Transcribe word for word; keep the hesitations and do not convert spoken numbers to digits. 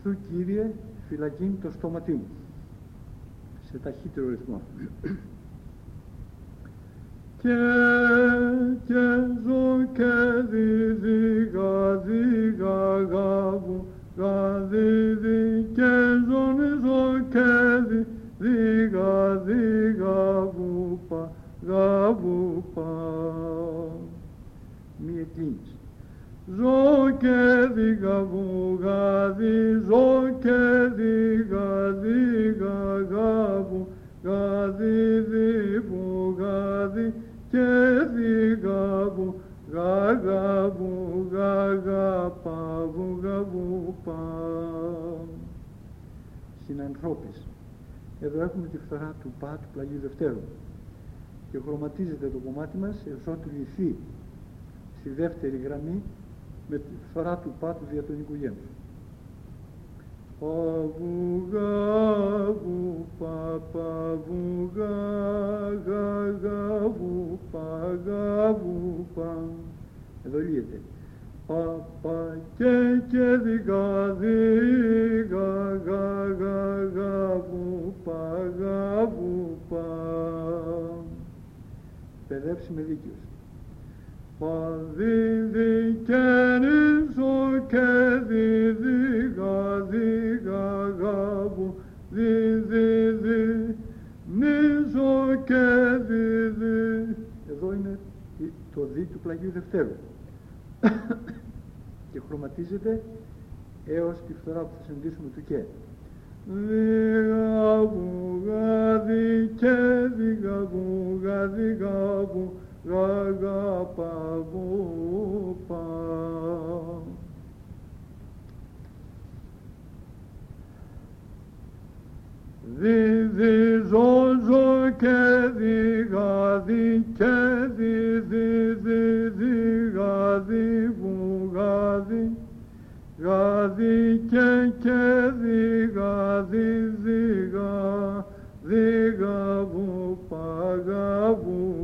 Σου Κύριε φυλακήν το στόματί μου, σε ταχύτερο ρυθμό. Και και ζω και δίδυ γαδί γαγάβου γαδίδι και ζων ζω και δίδυ γαδί γαβού πα γαβού πα. Μη εκλίνεις. Ζω και δι γαβού γαδί ζω και δι γαδί γαγάβου γαδίδι που γαδί και δι γαβού γαγαβού γαγαπαβού γαβού πα. Συνανθρώπες. Εδώ έχουμε τη φθορά του πα του πλαγίου Δευτέρου και χρωματίζεται το κομμάτι μας έως ότου λυθεί στη δεύτερη γραμμή με τη φθορά του πα του διατονικού γέμους. Παβουγά βου πα παβουγά γαγά βου πα γαβού πα. Εδώ λύεται. Πα πα και και διγά διγά γαγά γαβού πα γαβού πα. Παιδεύσει με δίκαιος. Πα δι δι και νησο και δι δι γα δι γα γαβού δι δι δι νησο και δι δι. Εδώ είναι το δι του πλαγίου Δευτέρου και χρωματίζεται έως τη φθορά που θα συναντήσουμε του και. Δι γαβού γα δι και δι γαβού γα δι γαβού γαγα παβού πα. Δι δι ζω ζω και δι γα δι και δι δι δι δι γα δι βου γα δι γα δι και και δι γα δι δι γα δι γα βου πα γα βου